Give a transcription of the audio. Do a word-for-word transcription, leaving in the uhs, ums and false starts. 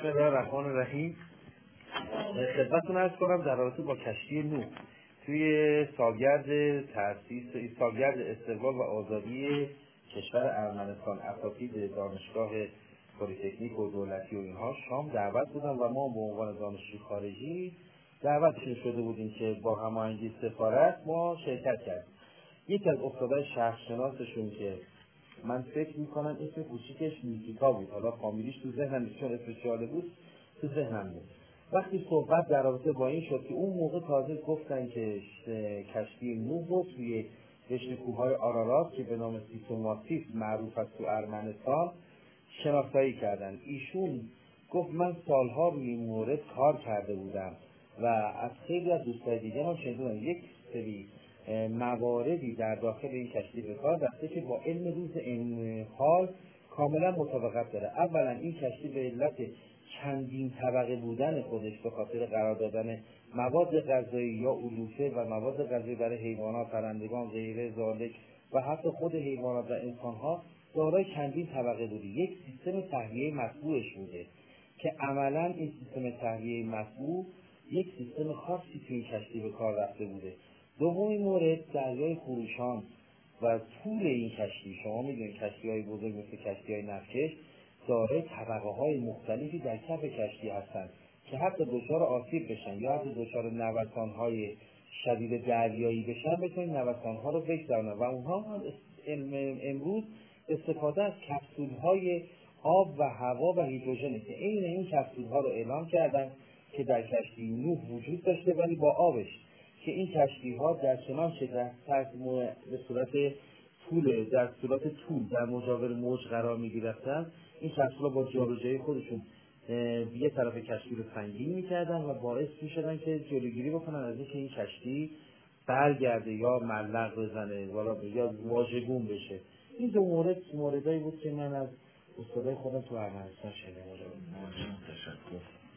بسم الله الرحمن الرحیم. خدمتتون عرض کنم در رابطه با کشتی نوح توی سالگرد تأسیس سالگرد استقلال و آزادی کشور ارمنستان اساتید دانشگاه پلی‌تکنیک و دولتی و اینها شام دعوت بودن و ما به عنوان دانشجوی خارجی دعوتشون شده بودیم که با هماهنگی سفارت ما شرکت کردیم. یکی از استادای شهرشناسشون که من فکر میکنم اسم کوچیکش نیکیتا بود، حالا فامیلیش تو ذهنم نیست چون اسمش جالب بود تو ذهنم بود. وقتی صحبت در رابطه با این شد که اون موقع تازه گفتن که کشتی نوح رو توی رشته کوههای آرارات که به نام سیسوماسیس معروف است تو ارمنستان شناسایی کردن. ایشون گفت من سالها روی این مورد کار کرده بودم و از خیلی از دوستای دیگه هم شنیدم یک سری مواردی در داخل این کشتی به کار رفته که با علم روز این حال کاملا مطابقت داره. اولا این کشتی به علت چندین طبقه بودن خودش به خاطر قرار دادن مواد غذایی یا علوفه و مواد غذایی برای حیوانات، پرندگان، غیره ذالک و حتی خود حیوانات و انسان‌ها دارای چندین طبقه بوده. یک سیستم تهویه مطبوعش بوده که عملا این سیستم تهویه مطبوع یک سیستم خاصی توی این کشتی به کار رفته بوده. دومین مورد دریای خروشان و طول این کشتی. شما میدونید کشتی‌های بزرگ مثل کشتی‌های نفتکش دارای طبقه‌های مختلفی در کف کشتی هستند که حتی دچار آسیب بشن یا حتی دچار نوسان‌های شدید دریایی بشن بتونن نوسان‌ها رو بگذرونن و اونها هم امروز استفاده از کپسول‌های آب و هوا و هیدروژنه که عین این کپسول‌ها رو اعلام کردن که در کشتی نوح وجود داشته ولی با آبش، که این کشتی ها در چنانچه در به صورت طول در صورت طول در مجاور موج قرار می گرفتن، این کشتی ها با جابجایی خودشون یه طرف کشتی رو سنگین می کردن و باعث می شدن که جلوگیری بکنن از اینکه این کشتی برگرده یا ملق بزنه یا واژگون بشه. این دو مورد موردایی بود که من از استادای خودم تو ارمنستان شنیده بودم.